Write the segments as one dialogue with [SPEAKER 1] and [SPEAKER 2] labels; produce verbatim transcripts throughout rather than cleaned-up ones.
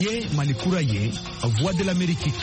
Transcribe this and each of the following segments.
[SPEAKER 1] Ye Malikura Ye, Voix de l'Amérique.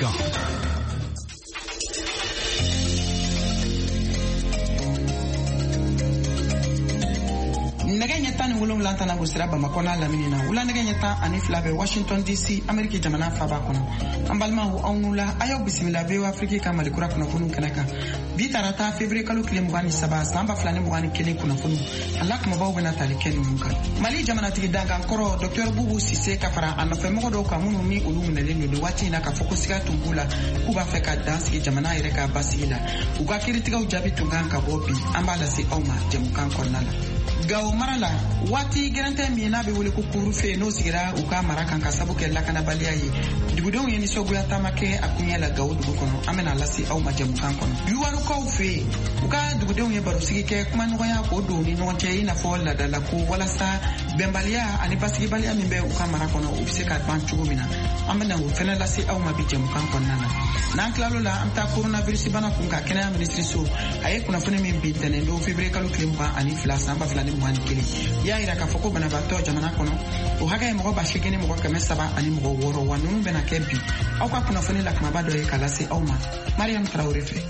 [SPEAKER 2] Naganya tan wulum lantana gusira Bamako na laminina wula naganya tan ani flabe Washington D C America jamana faba kono ambalma hu onula ayo bismillah be Afrika ka Malikura kuna funu kanaka bi tarata février kalu kile mugani saba samba flani mugani kile kuna funu Allah kuma bawo bana tali kenu muka Mali jamana tigi danga koro Docteur Boubou Cissé kafara anofe mogo do kamunu ni ulu munele do wati na ka fokusika tungula kuba feka dance ki jamana ireka basila uga kiritiga ujabi tunganka bobi ambala si oma jemukan konala Gawo marala wati gerante mina be wole ko kurufe no sigira uka maraka kan sabu ke lakana baliyaye dugudon yeni sogu ya tamake akunya la gawo dugu kono amena lasi au majamu kan kono yuwaru ko fe uka dugudon ye baro sigi ke kuma no ya ko do ni no che ina fo la dala ko wala sa bembalia ani pasigi balia mimbe uka maraka no ubse ka ban chugumina amena u fena lasi au mabijamu kan kono nana nan klalo la amta coronavirus bana kunka kena ministry so aye kuna fune min bitene do février kalu klimba ani flasa amba flani mwani kili ya ira ka foko bana bato jamana kono o haga mo ba shigene mo ka mesaba ani mo woro wanu bena kebi au ka kuna fune la kuma bado e kalasi au ma Mariam Traoré fe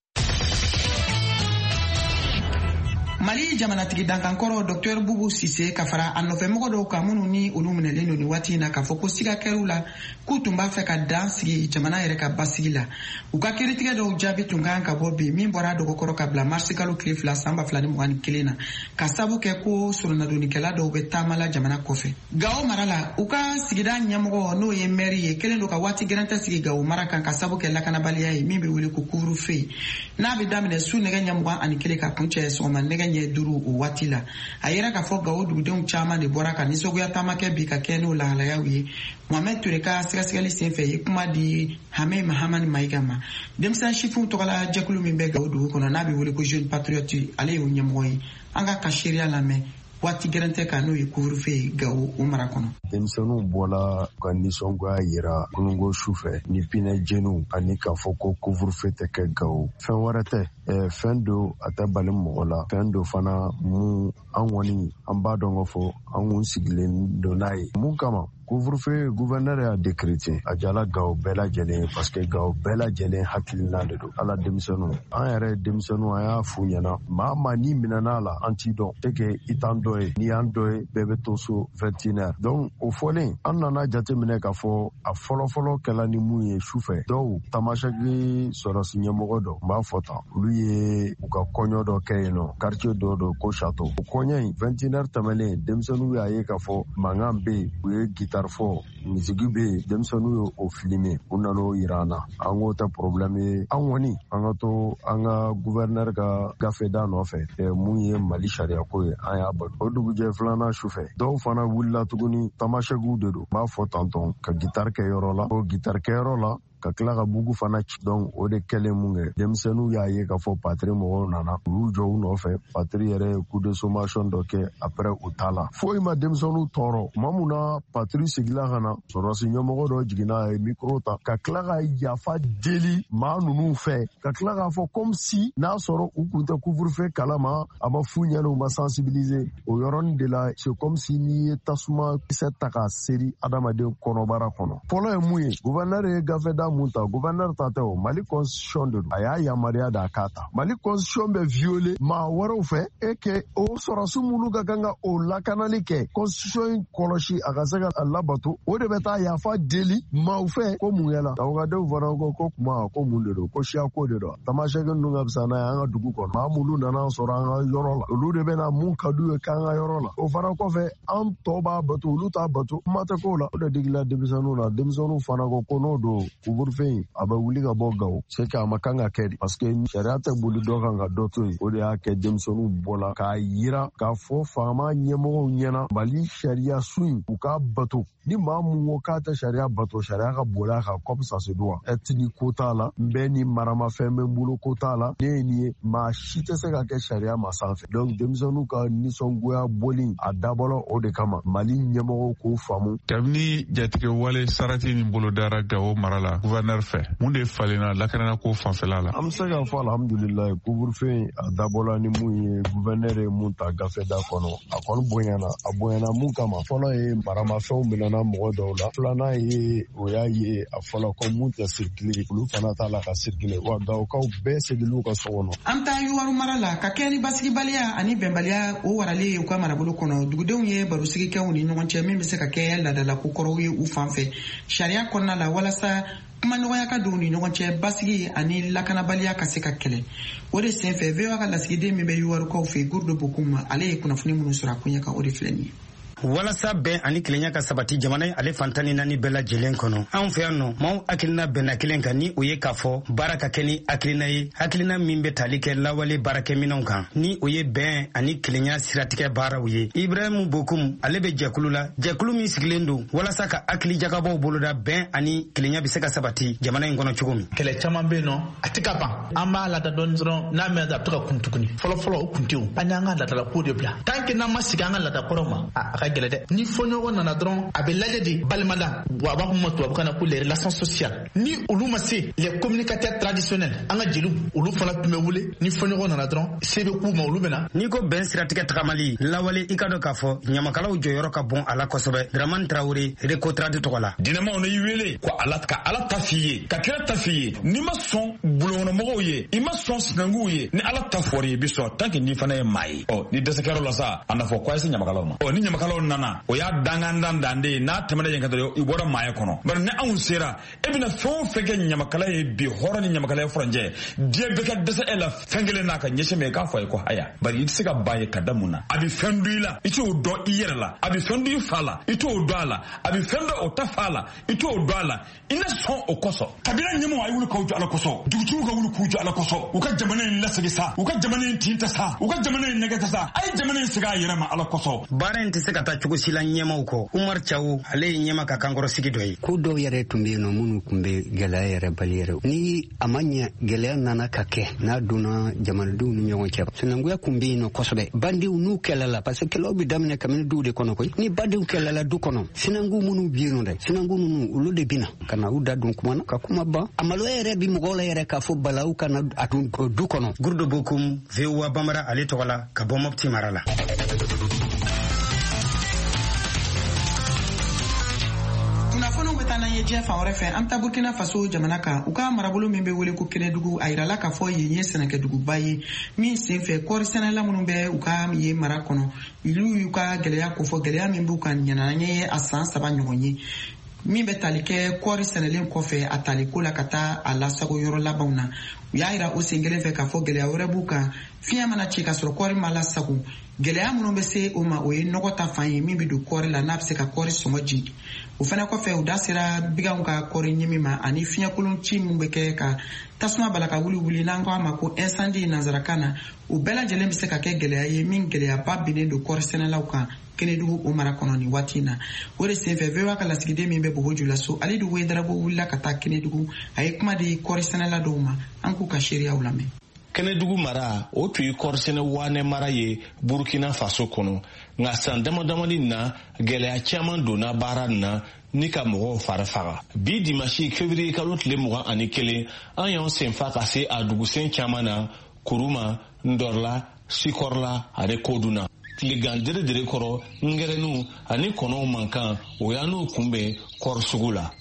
[SPEAKER 2] Mali jamana tigi dankan koro Docteur Boubou Cissé kafara anofe mogo do kamunu ni ulu muneleno ni wati na ka foko siga kerula kutumba fe ka dansi jamana yere ka basigila uka kiritiga do jabi tunga ka bobi min bora do koro ka bla marsikalu cliff la samba flani mwani kilena kasabu ke ko suruna do nikela do betamala jamana kofe gawo marala uka sigida nyamogo no ye meri ye kelendo ka wati geranta sigi gawo maraka kasabu ke la kana baliya ye mimbe wuli ku kuru fe na be damine su nega nyamogo anikele ka punche so man nega nye duru u watila ayera ka fo gawo dugudon chama de bora ka nisogo ya tamake bi ka keno la la yawi Mohamed Touré ka siga siga li sen fe kuma di Hame Mahamani Maigama demsa shifu to kala jakulu min be gawo dugu kono na be wuli ko jeune patriote ale yo nyamoyi anga ka sheria la me wati gerante ka no yikuru fe gawo umara kono
[SPEAKER 3] demsanu bola condition go yira kunungo shufe ni pina jenu ani ka foko couvre feu te ke gawo fen warate e fen do atabale mola fen do fana mu anwoni ambadongo fo anwon siglen do nai mu kama couvre-feu gouverneur a décrété a jala gaw bela jele parce que gaw bela jele hakilina de do ala demisonu an yɛrɛ demisonu a y'a fu ɲɛna maa maa ni minana la an t'i dɔn e ke i t'an dɔ ye ni an dɔ ye bɛɛ bɛ to so vingt et une heures donc o fɔlen an nana jateminɛ k'a fɔ a fɔlɔfɔlɔ kɛla ni mun ye sufɛ dɔw tamasɛki sɔrɔsi ɲɛmɔgɔ dɔ n b'a fɔ tan olu ye u ka kɔɲɔ dɔ kɛ yen nɔ quartier dɔ dɔ ko château o kɔɲɔ in vingt et une heures tɛmɛlen denmisɛnninw y'a ye k'a fɔ mankan bɛ yen u ye guitare fɔ misigi bɛ yen denmisɛnninw ye o filime u nan'o yira an na an k'o tɛ problème ye an kɔni an ka to an ka gouverneur ka gafe da nɔfɛ mun ye Mali sariya ko ye an y'a bato o dugujɛ filanan sufɛ dɔw fana wulila tuguni tamasɛkiw de don n b'a fɔ tantɔn ka guitare kɛ yɔrɔ la o guitare kɛ yɔrɔ la ka tila ka bugu fana ci donc o de kɛlen mun kɛ denmisɛnninw y'a ye k'a fɔ patiri mɔgɔw nana u y'u jɔ u nɔfɛ patiri yɛrɛ ye coup de sommation dɔ kɛ après u ta la foyi ma denmisɛnninw tɔɔrɔ tuma mun na patiri segila ka na sɔrɔsi ɲɛmɔgɔ dɔ jiginna a ye micro ta ka tila ka yafa deli maa ninnu fɛ ka tila k'a fɔ comme si n'a sɔrɔ u kun tɛ couvre-feu kalama a ma fu ɲɛna u ma sensibiliser o yɔrɔnin de la c'est comme si n'i ye tasuma kisɛ ta k'a seri adamaden kɔnɔbara kɔnɔ fɔlɔ ye mun ye gouverneur ye gafe da mun ta gouverneur ta tɛ o Mali constitution de don a y'a yamaruya d'a k'a ta Mali constitution bɛ violer maa wɛrɛw fɛ e ke o sɔrɔsi minnu ka kan ka o lakanali kɛ constitution in kɔlɔsi a ka se ka labato o de bɛ taa yafa deli maaw fɛ ko mun yɛla tawagadenw fana ko ko kuma ko mun de don ko siya ko de don tamasɛki ninnu ka fisa n'a ye an ka dugu kɔnɔ maa minnu nana sɔrɔ an ka yɔrɔ la olu de bɛna mun ka d'u ye k'an ka yɔrɔ la o fana kɔfɛ an tɔ b'a bato olu t'a bato kuma tɛ k'o la o de digila denmisɛnninw na denmisɛnninw fana ko ko n'o don couvre-feu a bɛ wuli ka bɔ Gawo c'est que a ma kan ka kɛ de parce que sariya tɛ boli dɔ kan ka dɔ to yen o de y'a kɛ denmisɛnninw bɔla k'a yira k'a fɔ faama ɲɛmɔgɔw ɲɛna Mali sariya su in u k'a bato ni maa mun ko k'a tɛ sariya bato sariya ka boli a kan comme ça se doit ethnie ko t'a la n bɛ ni maramafɛn bɛ n bolo ko t'a la ne ye nin ye maa si tɛ se ka kɛ sariya ma sanfɛ donc denmisɛnninw ka nisɔngoya bɔli a dabɔla o de kama Mali ɲɛmɔgɔw k'o faamu
[SPEAKER 4] kabini jatigɛ wale sarati nin bolo dara Gawo mara la gouverneur fɛ mun de falenna lakana ko fanfɛla la.
[SPEAKER 3] An bɛ se k'a fɔ alhamdulilayi couvre-feu a dabɔla ni mun ye gouverneur ye mun ta gafe da kɔnɔ a kɔni bonyana a bonyana mun kama fɔlɔ ye maramafɛnw minɛna mɔgɔ dɔw la filanan ye o y'a ye a fɔlɔ ko mun tɛ circuler olu fana t'a la ka circuler wa gawokaw bɛɛ seginna ka so kɔnɔ.
[SPEAKER 2] An taa Yuwaru mara la ka kɛ ni basigibaliya ani bɛnbaliya o waralen ye u ka marabolo kɔnɔ dugudenw ye barosigikɛw ni ɲɔgɔn cɛ min bɛ se ka kɛ ladala ko kɔrɔw ye u fan fɛ sariya kɔnɔna la walasa kuma ɲɔgɔnya ka don ni ɲɔgɔn cɛ basigi ani lakanabaliya ka se ka kɛlɛ o de senfɛ V O A ka lasigiden min bɛ Yuwarukaw fɛ Gurdo Bokum ale ye kunnafoni minnu sɔrɔ a kunya ka o de filɛ nin ye.
[SPEAKER 5] walasa bɛn ani kelenya ka sabati jamana ale fantani naani bɛɛ lajɛlen kɔnɔ anw fɛ yan nɔ maaw hakilina bɛnna kelen kan ni o ye k'a fɔ baara ka kɛ ni hakilina ye hakilina min bɛ tali kɛ lawale baarakɛminɛnw kan ni o ye bɛn ani kelenya siratigɛ baaraw ye. Ibrahim Bokum ale bɛ jɛkulu la jɛkulu min sigilen don walasa ka hakili jagabɔw boloda bɛn ani kelenya bɛ se ka sabati jamana in kɔnɔ cogo min.
[SPEAKER 6] Kɛlɛ caman bɛ yen nɔ a tɛ ka ban an b'a lada dɔɔni dɔrɔn n'a mɛn a bɛ to ka kun tuguni fɔlɔfɔlɔ o kun tɛ o an y'an ka ladala ko de bila tant que n'an ma sigi an ka lada kɔrɔ ma a ka gɛlɛ dɛ ni fɔɲɔgɔn nana dɔrɔn a bɛ lajɛ de balimada wa a b'a fɔ ma tubabukan na ko les relations sociales ni olu ma se les communicateurs traditionnels an ka jeliw olu fana tun bɛ wele ni fɔɲɔgɔn nana dɔrɔn se bɛ k'u ma olu bɛ na.
[SPEAKER 5] N'i ko bɛn siratigɛ tagamali lawale i ka dɔn k'a fɔ ɲamakalaw jɔyɔrɔ ka bon a la kosɛbɛ Dramane Traoré Recotrade tɔgɔ la.
[SPEAKER 7] Dinɛmaw n'i wele ko ala ka ala ta f'i ye ka kira ta f'i ye n'i ma sɔn bulɔnkɔnɔmɔgɔw ye i ma sɔn sinankuw ye ni ala ta fɔr'i ye i bɛ sɔn tant que n'i fana ye maa ye ɔ ni dɛsɛkɛyɔrɔ la sa a nafa ko a ye se ɲamakalaw ma ɔ ni ɲamakalaw nana o y'a dangandan dan de ye n'a tɛmɛna yen ka dɔrɔn i bɔra maaya kɔnɔ bari ni anw sera e bɛna fɛn o fɛn kɛ ɲamakala ye bi hɔrɔn ni ɲamakala ye furancɛ diɲɛ bɛɛ ka dɛsɛ e la fɛn kelen n'a ka ɲɛsin mɛ k'a fɔ a ye ko haya bari i tɛ se ka ba ye ka da mun na a bɛ fɛn dun i la i t'o dɔn i yɛrɛ la a bɛ fɛn dun i fa la i t'o dɔn a la a bɛ fɛn dɔn o ta fa la i t'o dɔn a la i na sɔn o kɔsɔn kabila ɲɛmɔgɔ a ye wuli k'aw jɔ ala kɔsɔn dugutigiw ka wuli k'u jɔ ala kɔsɔn u ka jamana in lasegin sa u ka jamana in tin ta sa u ka jamana in nɛgɛ ta sa a ye jamana in segin a yɛrɛ ma ala kɔsɔn.
[SPEAKER 5] Baara in tɛ se ka taa cogo si la ɲɛmaw kɔ Umar Chawu ale ye ɲɛma ka kankɔrɔsigi dɔ ye.
[SPEAKER 8] Ko dɔw yɛrɛ tun bɛ yen nɔ minnu tun bɛ gɛlɛya yɛrɛ bali yɛrɛ ni a ma ɲɛ gɛlɛya nana ka kɛ n'a donna jamanadenw ni ɲɔgɔn cɛ sinankunya tun bɛ yen nɔ kosɛbɛ badenw n'u kɛlɛla parce que kɛlɛw bɛ daminɛ kabini duw de kɔnɔ koyi ni badenw kɛlɛla du kɔnɔ sinanku minnu bɛ yen nɔ dɛ sinanku ninnu olu de bɛ na ka na u da don kuma na ka kuma ban a maloya yɛrɛ bɛ mɔgɔw la yɛrɛ k'a fɔ balawu ka na a tun du kɔnɔ.
[SPEAKER 5] Gurdo Bokum V O A Bamara ale tɔgɔ la ka bɔ Mopti mara la.
[SPEAKER 2] kunnafoniw bɛ taa n'an ye diɲɛ fan wɛrɛ fɛ an bɛ taa Burkina Faso jamana kan u ka marabolo min bɛ wele ko Kɛnɛdugu a yirala k'a fɔ yen ye sɛnɛkɛduguba ye min senfɛ kɔɔri sɛnɛla minnu bɛ u ka yen mara kɔnɔ olu y'u ka gɛlɛya ko fɔ gɛlɛya min b'u kan ɲɛna ye a san saba ɲɔgɔn ye min bɛ tali kɛ kɔɔri sɛnɛlen kɔfɛ a taliko la ka taa a lasago yɔrɔ labanw na u y'a yira o sen kelen fɛ k'a fɔ gɛlɛya wɛrɛ b'u kan fiɲɛ mana ci ka sɔrɔ kɔɔri ma lasago gɛlɛya minnu bɛ se o ma o ye nɔgɔ ta fan ye min bɛ don kɔɔri la n'a bɛ se ka kɔɔri sɔngɔ jigin o fana kɔfɛ u da sera biganw ka kɔɔri ɲimi ma ani fiɲɛkolon ci min bɛ kɛ ka tasuma bala ka wuli wuli n'an ko a ma ko incendie nanzarakan na o bɛɛ lajɛlen bɛ se ka kɛ gɛlɛya ye min gɛlɛyaba binnen don kɔɔri sɛnɛlaw kan Kɛnɛdugu o mara kɔnɔ nin waati in na o de senfɛ V O A ka lasigiden min bɛ Bobo Julaso Alidu Wedarago wulila ka taa Kɛnɛdugu a ye kuma di kɔɔri sɛnɛla dɔw ma an k'u ka seereyaw lamɛn.
[SPEAKER 9] Kɛnɛdugu mara o tun ye kɔɔrisɛnɛ waanɛ mara ye Burkina Faso kɔnɔ nka san damadamani na gɛlɛya caman donna baara nin na ni ka mɔgɔw fari faga bi dimanche février kalo tile mugan ani kelen an y'an senfa ka se a dugusɛn caman na Kuruma, Ndorla, Sikɔrla ani Koduna tilegan dere dere kɔrɔ ngɛrɛninw ani kɔnɔw mankan o y'an n'o kunbɛn kɔɔri sugu la.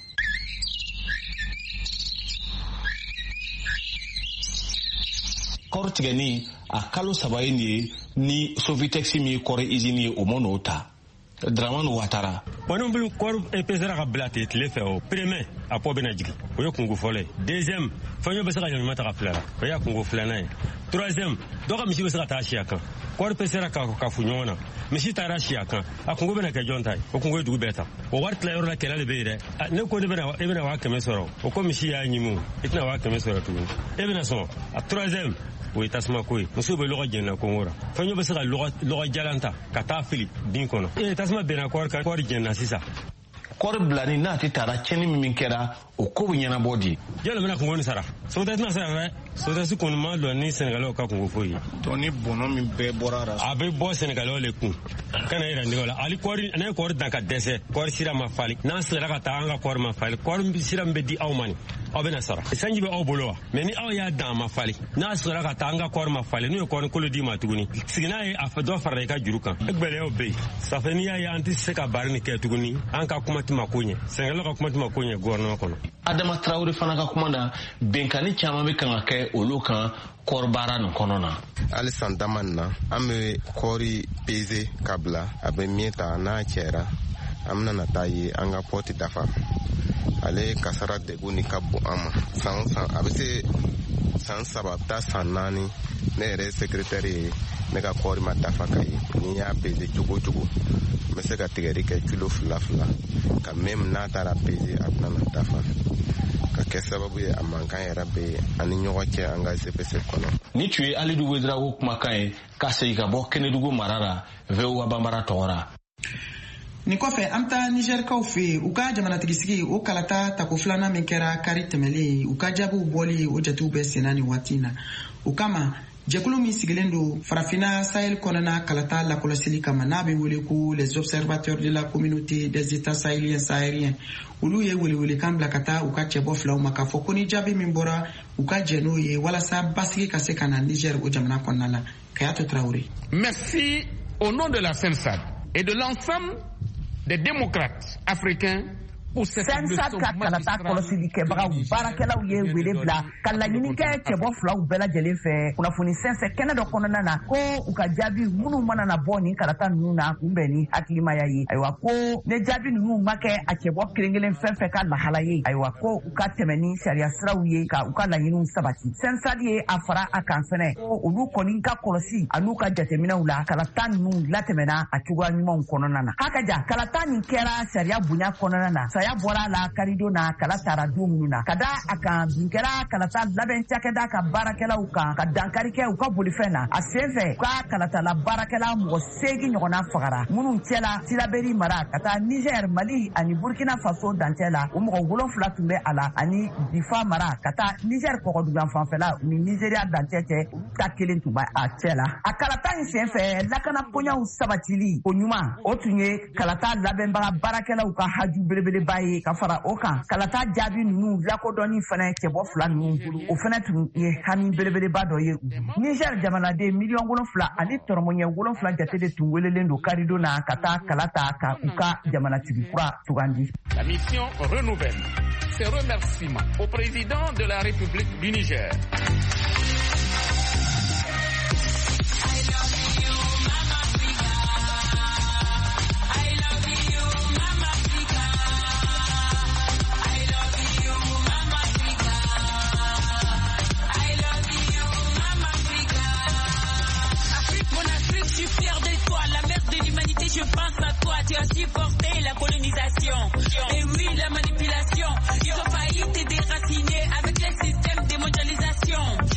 [SPEAKER 9] Kɔɔri tigɛni a kalo saba ye nin ye ni Sovitex min ye kɔɔri usine ye o ma n'o ta. Dramane Ouattara.
[SPEAKER 10] Wani bulu kɔɔri pesera ka bila ten tile fɛ o premier a pɔ bɛna jigin o ye kungo fɔlɔ ye deuxième fɛn bɛ se ka ɲɔgɔn ta ka fila la o y'a kungo filanan ye troisième dɔ ka misi bɛ se ka taa si a kan kɔɔri pesera ka ka fu ɲɔgɔn na misi taara si a kan a kungo bɛna kɛ jɔn ta ye o kungo ye dugu bɛɛ ta o wari tilayɔrɔ la kɛlɛ de bɛ yen dɛ ne ko ne bɛna e bɛna waa kɛmɛ sɔrɔ o ko misi y'a ɲimu i tɛna waa kɛmɛ sɔrɔ tuguni e bɛna sɔn a troisième o ye tasuma ko ye musow bɛ lɔgɔ jɛnna kongo ra fɛn bɛ se ka lɔgɔ jalan ta ka taa fili bin kɔnɔ ee tasuma bɛnna kɔɔri kan kɔɔri jɛnna sisan
[SPEAKER 9] kɔɔri bilani n'a tɛ taara tiɲɛni min kɛra o ko bɛ ɲɛnabɔ di
[SPEAKER 10] jɔn de bɛna kungo nin sara Sovitex tɛna sara dɛ sodasi kɔni ma dɔn ni sɛnɛgalɛw ka kungo foyi ye
[SPEAKER 9] to ni bɔnɔ min bɛɛ bɔra la
[SPEAKER 10] a bɛ bɔ sɛnɛgalɛw le kun kana yira nɛgɛ la ali kɔri n'a ye kɔri dan ka dɛsɛ kɔri sira ma fali n'an sera ka taa an ka kɔri ma fali kɔri sira min bɛ di aw ma nin aw bɛna sara sanji bɛ aw bolo wa mɛ ni aw y'a dan ma fali n'a sera ka taa an ka kɔri ma fali n'u ye kɔri kolo d'i ma tuguni sigi n'a ye a fɛ dɔ farala i ka juru kan e gbɛlɛyaw bɛ yen safɛ n'i y'a ye an tɛ se ka baara nin kɛ tuguni an ka kuma tɛ ma ko ɲɛ sɛnɛgalɛw ka kuma tɛ ma ko ɲɛ gouvernement kɔnɔ.
[SPEAKER 9] Adama Traore fana ka kuma na bɛnkanni caman bɛ kan ka kɛ olu kan kɔɔri baara nin kɔnɔ na.
[SPEAKER 11] hali san dama nin na an bɛ kɔɔri peze ka bila a bɛ min ta n'a cɛra an bɛna na taa ye an ka pɔti dafa ale kasara degun ni ka bon an ma san san a bɛ se san saba a bɛ taa san naani ne yɛrɛ sekretɛri ye ne ka kɔɔri ma dafa ka ye ni y'a peze cogo o cogo n bɛ se ka tigɛli kɛ kilo fila fila ka mɛm n'a taara peze a bɛna na dafa ka kɛ sababu ye a mankan yɛrɛ bɛ ani ɲɔgɔn cɛ an ka C P C kɔnɔ.
[SPEAKER 9] Ni tun ye Alidu Wederawogo kumakan ye ka segin ka bɔ Kɛnɛdugu mara la V O A Banbara tɔgɔ la.
[SPEAKER 2] Nin kɔfɛ an taa Nigerkaw fɛ yen u ka jamanatigisi o kalata tako filanan min kɛra kari tɛmɛlen u ka jaabiw bɔli o jatew bɛ senna nin waati in na o kama jɛkulu min sigilen don farafina Sahel kɔnɔna kalata lakɔlɔsili kama n'a bɛ wele ko les observateurs de la communauté des états sahéliens sahariens olu ye welewelekan bila ka taa u ka cɛbɔ filaw ma k'a fɔ ko ni jaabi min bɔra u ka jɛ n'o ye walasa basigi ka se ka na Niger o jamana kɔnɔna la Kayato Traoré.
[SPEAKER 12] Merci au nom de la C E N S A D et de l'ensemble des démocrates africains.
[SPEAKER 13] Sensat ka kalata kɔlɔsili kɛbagaw baarakɛlaw ye wele bila ka laɲini kɛ cɛbɔ filaw bɛɛ lajɛlen fɛ kunnafoni sɛnsɛn kɛnɛ dɔ kɔnɔna na ko u ka jaabi minnu mana na bɔ nin kalata ninnu na kunbɛn ni hakilimaya ye ayiwa ko ne jaabi ninnu ma kɛ a cɛbɔ kelen kelen fɛn fɛn ka lahala ye ayiwa ko u ka tɛmɛ ni sariya siraw ye ka u ka laɲiniw sabati sensat ye a fara a kan fɛnɛ ko olu kɔni ka kɔlɔsi an'u ka jateminɛw la kalata ninnu latɛmɛna a cogoya ɲumanw kɔnɔna na hakaja kalata nin kɛra sariya bonya kɔnɔna na saya bɔra la karido na kala tara don minnu na ka da a kan bin kɛra kalata labɛn cakɛda ka baarakɛlaw kan ka dankari kɛ u ka bolifɛn na a sen fɛ u ka kalatala baarakɛla mɔgɔ seegin ɲɔgɔnna fagara minnu cɛla Tilaberi mara ka taa Niger Mali ani Burkina Faso dancɛ la o mɔgɔ wolonfila tun bɛ a la ani Difa mara ka taa Niger kɔgɔdugan fanfɛla ni Nigeria dancɛ cɛ olu ta kelen tun bɛ a cɛ la a kalata in sen fɛ lakana koɲaw sabatili o ɲuman o tun ye kalata labɛnbaga baarakɛlaw ka haju belebeleba ye ka fara o kan kalata jaabi ninnu lakodɔnni fana cɛbɔ fila ninnu bolo o fana tun ye hami belebeleba dɔ ye Niger jamanaden miliyɔn wolonfila ani tɔrɔmɔɲɛ wolonfila jate de tun welelen don karido na ka taa kalata ka u ka jamanatigi kura tugandi.
[SPEAKER 12] La mission renouvelle ses remerciements au président de la République du Niger.
[SPEAKER 14] Je pense à toi, tu as supporté la colonisation. Et oui, la manipulation. Ils ont failli te déraciner avec le système de mondialisation.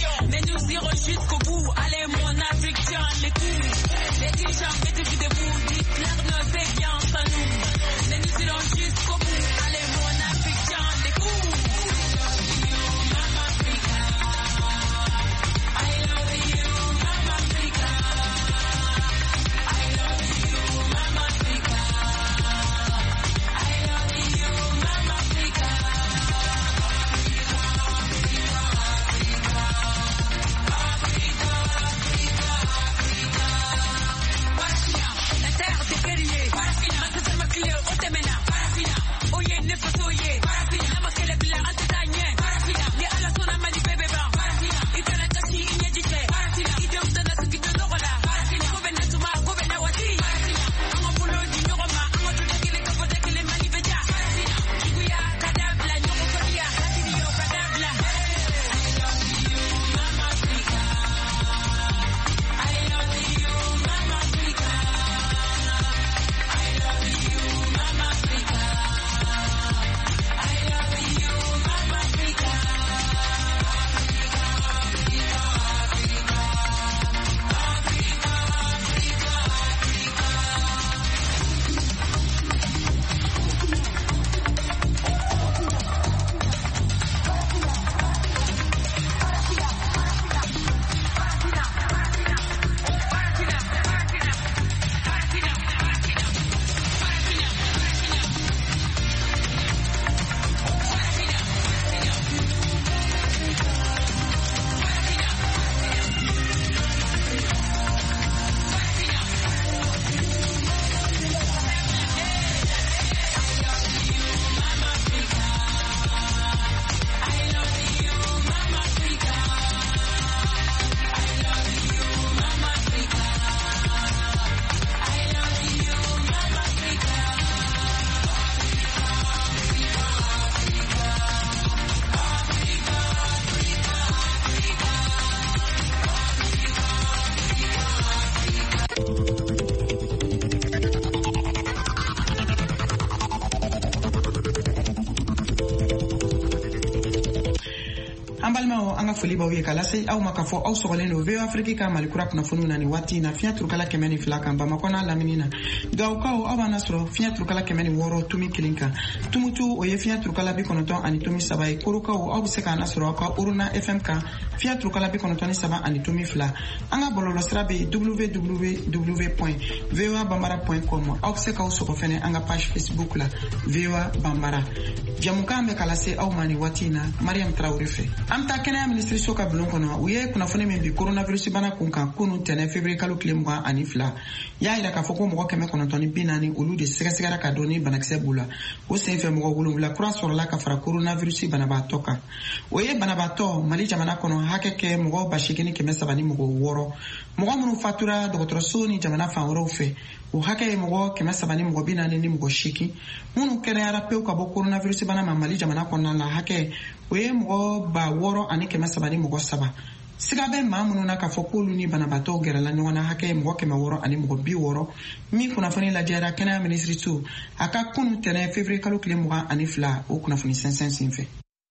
[SPEAKER 2] balma anga foli baw ye kala sai aw makafo aw sogalen no V O Afrique ka malikura kuna funu na ni wati na fiya turkala kemeni flaka ba makona laminina gaw kaw aw nasro fiya turkala kemeni woro tumi kilinka tumutu o ye fiya turkala bi konoton ani tumi sabai kurukaw aw se ka nasro ka uruna F M ka fiya turkala bi konoton saba ani tumi fla anga bololo srabe w w w point v o a bambara point com aw se ka uso ko fene anga page Facebook la V O A Bambara jamukambe kala se aw mani watina Mariam Traoré fe amta kenya ministry soka bulon kono uye kuna fone min bi coronavirus bana kunkan kunu tene février kalo klemwa ani fla ya ila ka foko mo keme kono toni binani olu de sega sega ka doni banakse bula o sen fe mo gulu la croix sur la ka fara coronavirus bana ba toka uye bana ba to mali jamana kono hakeke mo ba shikini keme sabani mo woro mo mo fatura docteur soni jamana fa woro fe o hake mo keme sabani mo binani ni mo shiki munu kere ara pe ka bo coronavirus bana ma mali jamana kono la hake oye mo ba woro ani keme sabani mo saba siga be ma munu na ka fokolu ni banabato gera la nyona hake mo keme woro ani mo bi woro mi kuna fani la jera kana ministry tu aka kunu tene février kalo kile mo ani fla o kuna fani cinq cents sinfe.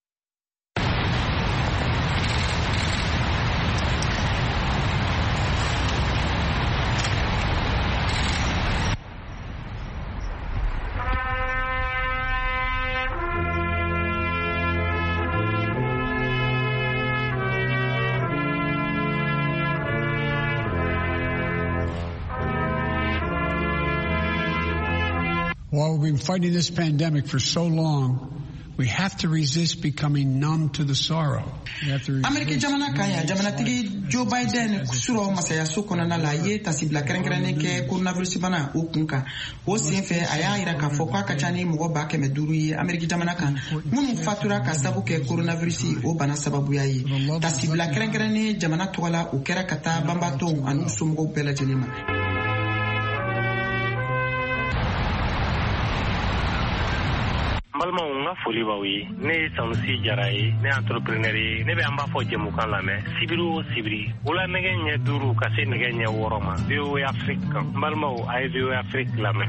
[SPEAKER 15] While we've been fighting this pandemic for so long, we have to resist becoming numb to the sorrow.
[SPEAKER 2] Amerika jamana kaya jamana tigi Joe Biden kusuro masaya sokona na la ye tasibla krenkrene ke coronavirus bana okunka o senfe aya ira ka fokwa kachani mo ba ke meduru ye Amerika jamana kan munu fatura ka sabu ke coronavirus o bana sababu yayi tasibla krenkrene jamana tola o kera kata bambato anu sumgo bela jenima.
[SPEAKER 16] balma nga foli baw ye ne Sanusi Jara ye ne entrepreneur ye ne be an b'a fɔ jɛmukan lamɛn sibiri o sibiri wula nɛgɛ ɲɛ duuru ka se nɛgɛ ɲɛ wɔɔrɔ ma V O A Afrique kan balimaw a ye V O A Afrique lamɛn.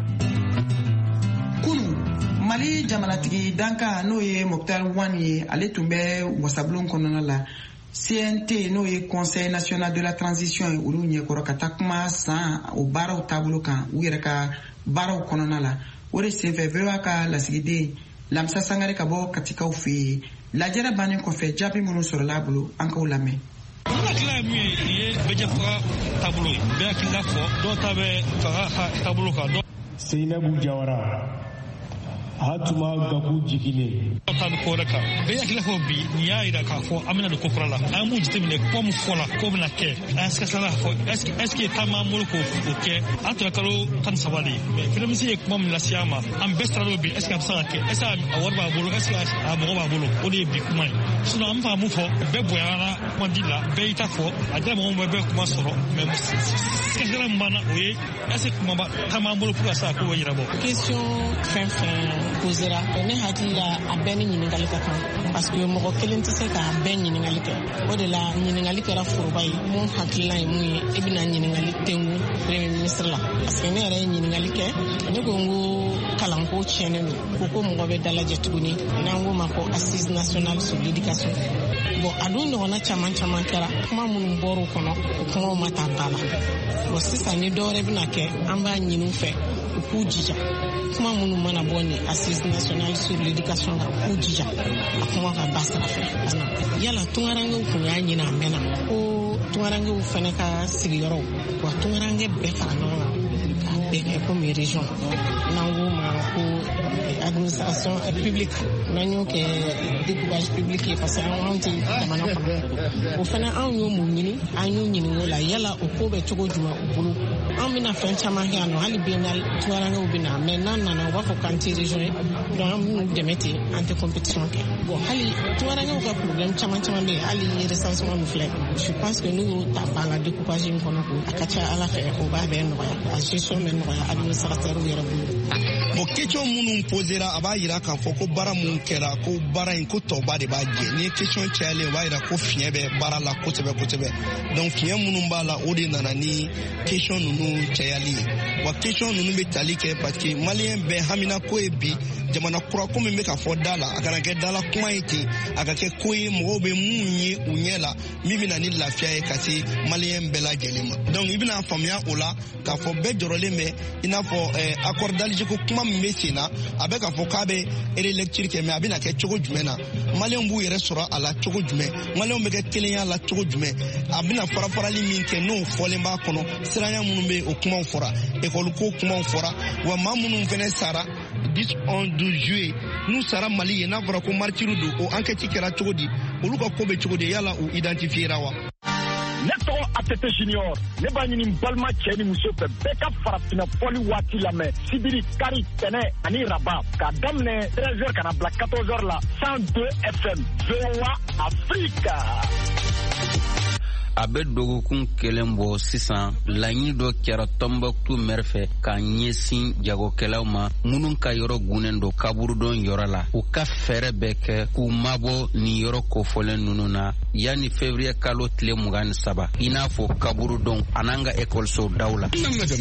[SPEAKER 2] kunu mali jamanatigi danka n'o ye Mokhtar Wane ye ale tun bɛ wasabulon kɔnɔna la C N T n'o ye Conseil national de la transition ye olu ɲɛkɔrɔ ka taa kuma san o baaraw taabolo kan u yɛrɛ ka baaraw kɔnɔna la o de senfɛ V O A ka lasigiden Lamsa Sangare ka bɔ Katikaw fɛ yen lajɛrɛ bannen kɔfɛ jaabi minnu sɔrɔla a bolo an k'o lamɛn.
[SPEAKER 17] Mun hakilila ye mun ye nin ye bɛɛ faga taabolo ye bɛɛ hakilila fɔ dɔw ta bɛ faga taabolo kan.
[SPEAKER 18] Seinabu Jawara Hatuma Gaku Jigine.
[SPEAKER 17] Tan ko da kan bɛɛ hakilila fɔ bi nin y'a yira k'a fɔ an bɛna don ko kura la an m'u jateminɛ kuma min fɔla k'o bɛna kɛ an se ka sara fɔ est-ce que temps b'an bolo k'o kɛ an tora kalo tan ni saba de ye mais premier ministre ye kuma min lase an ma an bɛɛ sara dɔ bi est-ce que a bɛ se ka kɛ est-ce que a wari b'a bolo est-ce que a mɔgɔ b'a bolo o de ye bi kuma ye sinon an bɛ fɛ ka mun fɔ bɛɛ bonyana kumadi la bɛɛ y'i ta fɔ a dira mɔgɔw ma bɛɛ kuma sɔrɔ mais sɛgɛsɛgɛli min b'an na o ye est-ce que kuma temps b'an bolo pour ka se ka ko bɛ ɲɛnabɔ.
[SPEAKER 19] question fɛn fɛn posera ne hakili la a bɛɛ ni ɲininkali ka kan parce que mɔgɔ kelen tɛ se k'a bɛɛ ɲininkali kɛ o de la ɲininkali kɛra foroba ye mun hakilila ye mun ye e bɛna ɲininkali tengu premier ministre la parce que ne yɛrɛ ye ɲininkali kɛ ne ko n ko kalanko tiɲɛnen don ko ko mɔgɔ bɛ dalajɛ tuguni n'an ko ma ko assise nationale sur l'éducation bon a dun ɲɔgɔnna caman caman kɛra kuma minnu bɔr'u kɔnɔ o kumaw ma ta ba la bon sisan ni dɔwɛrɛ bɛna kɛ an b'a ɲini u fɛ u k'u jija kuma minnu mana bɔ ni assise nationale sur l'éducation la u k'u jija a kuma ka ba sira fɛ yala tungarankew kun y'a ɲini a mɛnna ko tungarankew fɛnɛ ka sigiyɔrɔw wa tungaranke bɛɛ fara ɲɔgɔn kan k'a bɛɛ kɛ comme région n'an ko ma ko administration publique n'an y'o kɛ découpage public ye parce que anw tɛ jamana kɔnɔ o fɛnɛ anw y'o mun ɲini an y'o ɲininka o la yala o ko bɛ cogo jumɛn u bolo an bɛna fɛn caman kɛ yan nɔ hali bi tungarankew bɛ na mais n'an nana u b'a fɔ k'an tɛ région ye donc an b'u dɛmɛ ten an tɛ compétition kɛ bon hali tungarankew ka problème caman caman bɛ yen hali recensement min filɛ je pense que n'u y'o ta ba la découpage in kɔnɔ ko a ka ca ala fɛ o b'a bɛɛ nɔgɔya a gestion bɛ nɔgɔya administrateur yɛrɛ bolo
[SPEAKER 20] bon question minnu posera a b'a yira k'a fɔ ko baara mun kɛra ko baara in ko tɔba de b'a jɛ ni question cayalen o b'a yira ko fiɲɛ bɛ baara la kosɛbɛ kosɛbɛ donc fiɲɛ minnu b'a la o de nana ni question ninnu cayali ye wa question ninnu bɛ tali kɛ parce que maliyɛn bɛɛ hamina ko ye bi jamana kura ko min bɛ ka fɔ da la a kana kɛ dala kuma ye ten a ka kɛ ko ye mɔgɔw bɛ mun ye u ɲɛ la min bɛ na ni lafiya ye ka se maliyɛn bɛɛ lajɛlen ma donc i bɛna faamuya o la k'a fɔ bɛɛ jɔrɔlen bɛ i n'a fɔ ɛɛ accord d'Alger ko kuma min bɛ sen na a bɛ k'a fɔ k'a bɛ relecture kɛ mais a bɛna kɛ cogo jumɛn na maliyɛnw b'u yɛrɛ sɔrɔ a la cogo jumɛn maliyɛnw bɛ kɛ kelenya la cogo jumɛn a bɛna fara farali min kɛ n'o fɔlen b'a kɔnɔ siranya minnu bɛ o kumaw fɔra école ko kumaw fɔra wa maa minnu fana sara dix onze juillet n'u sara Mali ye n'a fɔra ko martyr don o enquête kɛra cogo di olu ka ko bɛ cogo di yala u identifiera wa.
[SPEAKER 21] Ne tɔgɔ Atete Junior ne b'a ɲini balima cɛ ni muso fɛ bɛɛ ka farafinna fɔli waati lamɛn sibiri kari tɛnɛ ani raba k'a daminɛ treize heures kana bila quatorze heures la cent deux F M V O A Afrique.
[SPEAKER 22] a bɛ dɔgɔkun kelen bɔ sisan laɲini dɔ kɛra Tombouctou maire fɛ k'a ɲɛsin jagokɛlaw ma minnu ka yɔrɔ gunnen don kaburudon yɔrɔ la u ka fɛɛrɛ bɛɛ kɛ k'u mabɔ nin yɔrɔ kofɔlen ninnu na yanni février kalo tile mugan ni saba i n'a fɔ kaburudon a n'an ka ekɔliso daw la.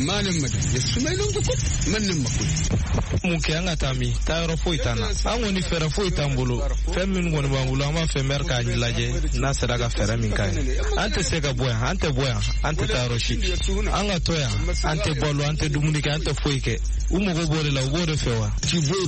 [SPEAKER 23] mun kɛ an ka taa min taa yɔrɔ foyi t'an na an kɔni fɛɛrɛ foyi t'an bolo fɛn minnu kɔni b'an bolo an b'a fɛ maire k'a lajɛ n'a sera ka fɛɛrɛ min ka ɲi an tɛ se ka bɔ yan an tɛ bɔ yan an tɛ taa yɔrɔ si an ka to yan an tɛ balo an tɛ dumuni kɛ an tɛ foyi kɛ u mago b'o de la u b'o de fɛ wa.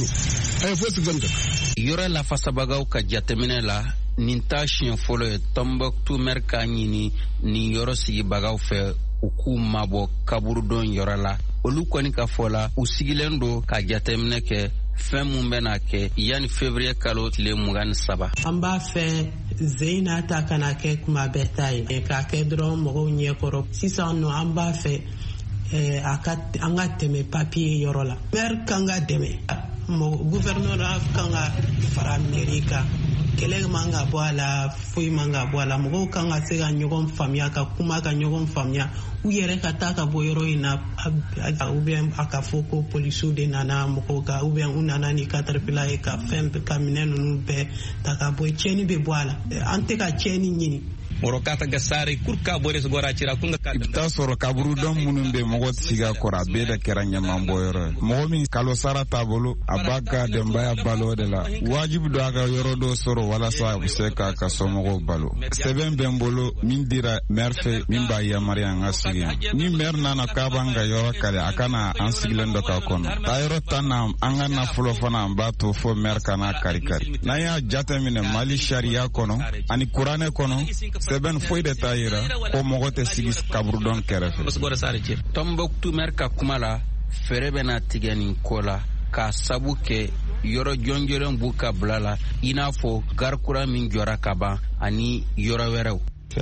[SPEAKER 22] yɔrɔ lafasabagaw ka jateminɛ la nin t'a siɲɛ fɔlɔ ye Tombouctou maire k'a ɲini nin yɔrɔ sigibagaw fɛ u k'u mabɔ kaburudon yɔrɔ la olu kɔni ka fɔ la u sigilen don ka jateminɛ kɛ fɛn mun bɛna kɛ yanni février kalo tile mugan ni saba.
[SPEAKER 19] an b'a fɛ zeyina ta kana kɛ kuma bɛɛ ta ye k'a kɛ dɔrɔn mɔgɔw ɲɛkɔrɔ sisan nɔ an b'a fɛ a ka an ka tɛmɛ papiye yɔrɔ la maire kan ka dɛmɛ gouverneur kan ka fara mairie kan kɛlɛ man ka bɔ a la foyi man ka bɔ a la mɔgɔw kan ka se ka ɲɔgɔn faamuya ka kuma ka ɲɔgɔn faamuya u yɛrɛ ka taa ka bɔ yɔrɔ in na ou bien a ka fɔ ko polisiw de nana mɔgɔw ka ou bien u nana ni caterpillar ye ka fɛn ka minɛ ninnu bɛɛ ta ka bɔ tiɲɛni bɛ bɔ a la an tɛ ka tiɲɛni ɲini.
[SPEAKER 23] mɔrɔ ka ta gasari kur ka bore sgora cira kunga ka
[SPEAKER 24] ta sɔrɔ kaburu dɔn minnu bɛ mɔgɔ siga kɔrɔ a bɛɛ de kɛra ɲaman bɔyɔrɔ mɔgɔ min kalo sara t'a bolo a b'a ka denbaya balo de la wajibi don a ka yɔrɔ dɔ sɔrɔ walasa a bɛ se k'a ka somɔgɔw balo sɛbɛn bɛ n bolo min dira maire fɛ min b'a yamaruya an ka sigi yan ni maire nana k'a b'an ka yɔrɔ kari a kana an sigilen dɔ k'a kɔnɔ ta yɔrɔ tan na an ka nafolo fana an b'a to fo maire kana kari kari n'an y'a jateminɛ Mali sariya kɔnɔ ani kuranɛ kɔnɔ sɛbɛn foyi de t'a yira ko mɔgɔ tɛ sigi kaburudon kɛrɛfɛ.
[SPEAKER 22] Tombouctou maire ka kuma la fɛɛrɛ bɛna tigɛ nin ko la k'a sabu kɛ yɔrɔ jɔnjɔlen b'u ka bila la i n'a fɔ garikura min jɔra ka ban ani yɔrɔ wɛrɛw.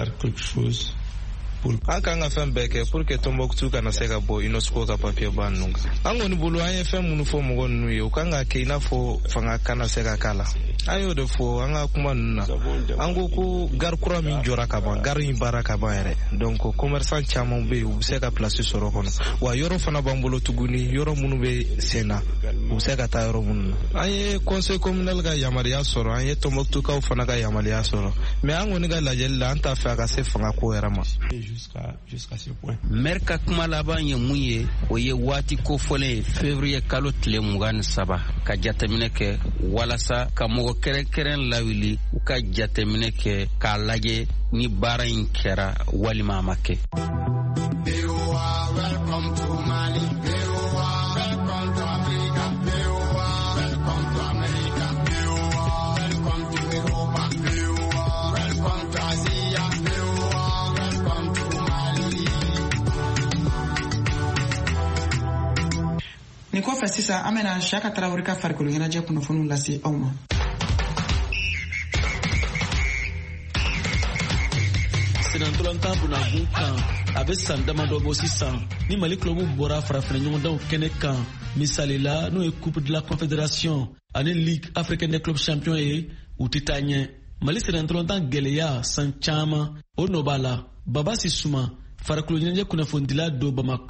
[SPEAKER 23] an kan ka fɛn bɛɛ kɛ pour que Tombouctou kana se ka bɔ UNESCO ka papier ba ninnu kan an kɔni bolo an ye fɛn minnu fɔ mɔgɔ ninnu ye u kan ka kɛ i n'a fɔ fanga kana se ka k'a la an y'o de fɔ an ka kuma ninnu na an ko ko gare kura min jɔra ka ban gare in baara ka ban yɛrɛ donc commerçant caman bɛ yen u bɛ se ka place sɔrɔ kɔnɔ wa yɔrɔ fana b'an bolo tuguni yɔrɔ minnu bɛ sen na u bɛ se ka taa yɔrɔ minnu na an ye conseil communal ka yamaruya sɔrɔ an ye Tombouctoukaw fana ka yamaruya sɔrɔ mais an kɔni ka lajɛli la an t'a fɛ a ka se fanga ko yɛrɛ ma.
[SPEAKER 22] maire ka kuma laban ye mun ye o ye waati kofɔlen ye février kalo tile mugan ni saba ka jateminɛ kɛ walasa ka mɔgɔ kɛrɛnkɛrɛn lawuli u ka jateminɛ kɛ k'a lajɛ ni baara in kɛra walima a ma kɛ.
[SPEAKER 2] Ni kɔfɛ sisan an bɛna Siyaka Tarawele ka farikolo ɲɛnajɛ kunnafoniw lase aw ma.
[SPEAKER 25] Senatolanta bunakun kan a bɛ san damadɔ bɔ sisan ni Mali club bɔra farafinna ɲɔgɔndanw kɛnɛ kan misali la n'o ye Coupe de la Confédération ani Ligue africaine des clubs champions ye u tɛ taa ɲɛ Mali senatolanta gɛlɛya san caman o nɔ b'a la Baba Sisuma farikolo ɲɛnajɛ kunnafonidila don Bamakɔ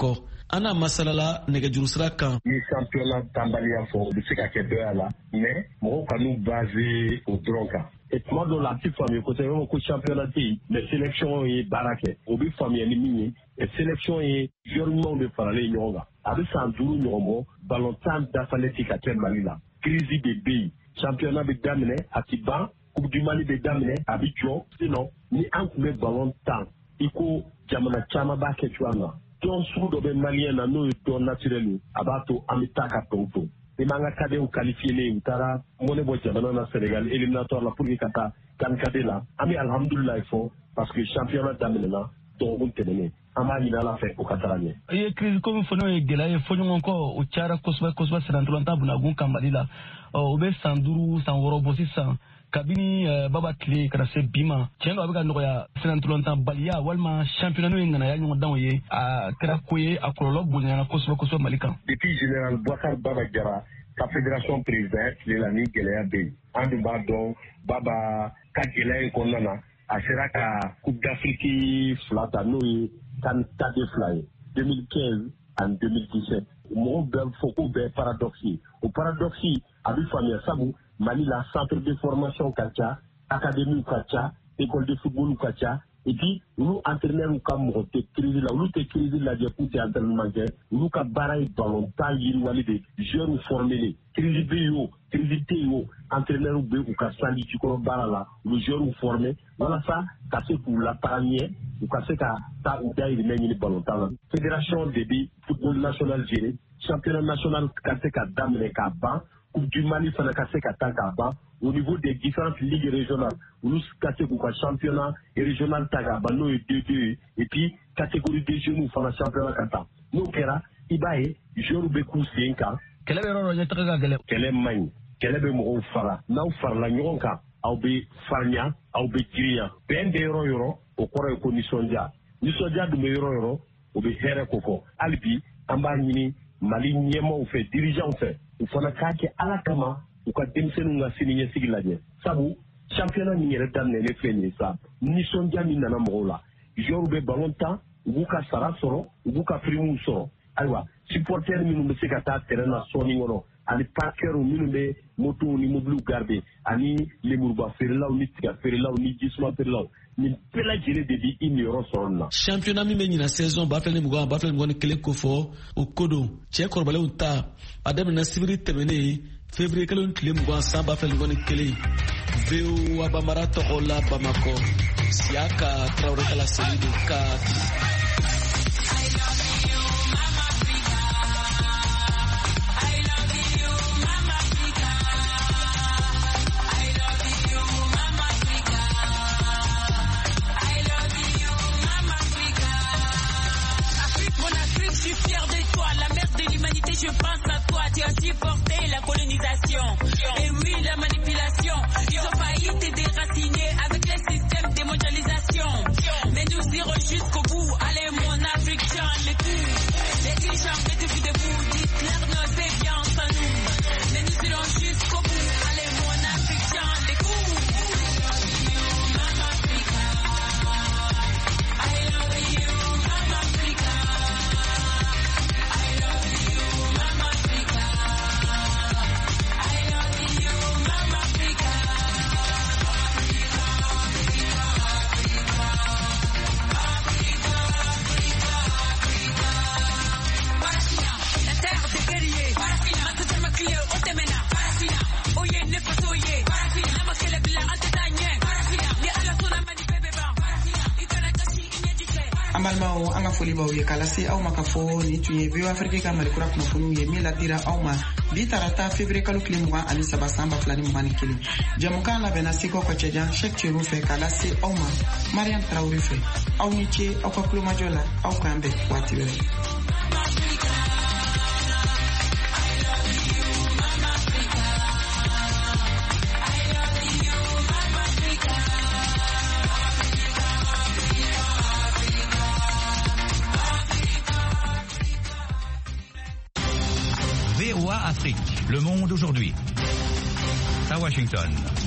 [SPEAKER 25] ana masalala nɛgɛjuru sira kan.
[SPEAKER 21] Ni championnat tambaliya fɔ o bɛ se ka kɛ dɔ y'a la mais mɔgɔw ka n'u basé o dɔrɔn kan. Et tuma dɔw la a ti faamuya kosɛbɛ ko championnat tɛ yen mais sélection ye baara kɛ o bɛ faamuya ni min ye et sélection ye joueurs ɲumanw de faralen ɲɔgɔn kan a bɛ san duuru ɲɔgɔn bɔ ballon tan dafalen tɛ ka kɛ Mali la crise de bɛ yen championnat bɛ daminɛ a ti ban coupe du Mali bɛ daminɛ a bɛ jɔ sinon ni an tun bɛ ballon tan i ko jamana caman b'a kɛ cogoya min na tɔn sugu dɔ bɛ maliyɛn na n'o ye tɔn naturel ye a b'a to an bɛ taa ka tɔn to i m'an ka cadet qualifiés u taara mɔnɛ bɔ jamana na Sénégal éliminatoire la pour que ka taa kan cadet la an bɛ alhamdulilayi fɔ parce que championnat daminɛna dɔgɔkun tɛmɛnen an b'a ɲini Ala fɛ o ka taga ɲɛ.
[SPEAKER 25] I ye crise ko min fɔ n'o ye gɛlɛya ye fɔɲɔgɔn kɔ o cayara kosɛbɛ kosɛbɛ sirantolanta bunakun kan Mali la o bɛ san duuru san wɔɔrɔ bɔ sisan kabini baba tile kana se bi ma tiɲɛ don a bɛ ka nɔgɔya sirantolontan baliya walima championnat n'o ye ŋanaya ɲɔgɔndanw ye a kɛra ko ye a kɔlɔlɔ bonyana kosɛbɛ kosɛbɛ Mali kan.
[SPEAKER 21] Depuis général Boubacar Baba Jara ka fédération président tile la ni gɛlɛya bɛ yen an dun b'a dɔn Baba ka gɛlɛya in kɔnɔna na a sera ka coupe d'Afrique fila ta n'o ye kan tade fila ye deux mille quinze ani deux mille dix-sept mɔgɔw bɛ fɔ k'o bɛɛ paradoxe ye o paradoxe a bɛ faamuya sabu Mali la centre de formation ka ca académie ka ca école de football ka ca et puis olu entraîneur ka mɔgɔ tɛ crise la olu tɛ crise lajɛ k'u tɛ entraînement kɛ olu ka baara ye ballon tan yiriwali de joueurs formés crise bɛ yen o crise tɛ yen o entraîneur bɛ u ka sanji jukɔrɔ baara la olu joueurs formés walasa ka se k'u lataga ɲɛ u ka se ka taa u dayirimɛ ɲini ballon tan na fédération de bɛ football national gérer championnat national ka se ka daminɛ k'a ban Coupe du Mali fana ka se ka taa k'a ban au niveau des différentes ligues régionales olu ka se k'u ka championnat régional ta k'a ban n'o ye deux deux ye et puis catégorie des jeunes fana championnat ka taa n'o kɛra i b'a ye joueurs bɛ k'u sen kan.
[SPEAKER 25] Kɛlɛ bɛ yɔrɔ dɔ ɲɛtaga ka gɛlɛn.
[SPEAKER 21] Kɛlɛ man ɲi kɛlɛ bɛ mɔgɔw fara n'aw farala ɲɔgɔn kan aw bɛ farinya aw bɛ girinya bɛn bɛ yɔrɔ yɔrɔ o kɔrɔ ye ko nisɔndiya nisɔndiya dun bɛ yɔrɔ yɔrɔ o bɛ hɛrɛ ko fɔ hali bi an b'a ɲini Mali ɲɛmaaw fɛ dirigeants fɛ u fana k'a kɛ Ala kama u ka denmisɛnninw ka sini ɲɛsigi lajɛ sabu championnat min yɛrɛ daminɛlen filɛ nin ye sa nisɔndiya min nana mɔgɔw la joueurs bɛ ballon tan u b'u ka sara sɔrɔ u b'u ka prime sɔrɔ ayiwa supporters minnu bɛ se ka taa terrain na sɔɔni kɔnɔ ani parkers minnu bɛ motow ni mobiliw garder ani lemuruba feerelaw ni tiga feerelaw ni jisuma feerelaw nin bɛɛ lajɛlen de bi i niyɔrɔ sɔrɔ nin na.
[SPEAKER 25] championnat min bɛ ɲina saison ba fila ni mugan ba fila ni mugan ni kelen ko fɔ o ko don cɛ kɔrɔbalenw ta a daminɛna sibiri tɛmɛnen février kelen tile mugan san ba fila ni mugan ni kelen V O A Bambara tɔgɔ la Bamakɔ Siaka Traoré kala seli de ka.
[SPEAKER 14] Je pense à toi, tu as supporté la colonisation. Et oui, la manipulation. Ils ont failli te déraciner avec les systèmes de mondialisation. Mais nous irons jusqu'au bout. Allez, mon Africain, les coups. Les dirigeants, mettez-vous debout. Dites-leur nos déviances à nous. Mais nous irons jusqu'au bout. Allez, mon Africain, les coups. Mama Africa. I love you, Mama Africa.
[SPEAKER 2] An balimaw an ka foli b'aw ye k'a lase aw ma ka fɔ nin tun ye V O A Afrique ka Mali kura kunnafoniw ye min ladira aw ma bi tarata février kalo tile mugan ani saba san ba fila ni mugan ni kelen jɛmukan labɛnna Seko ka cɛjan Cheikh Thierno fɛ k'a lase aw ma Mariam Traoré fɛ aw ni ce aw ka kulomajɔ la aw k'an bɛn waati wɛrɛ.
[SPEAKER 1] V O A Afrique, le monde aujourd'hui. À Washington.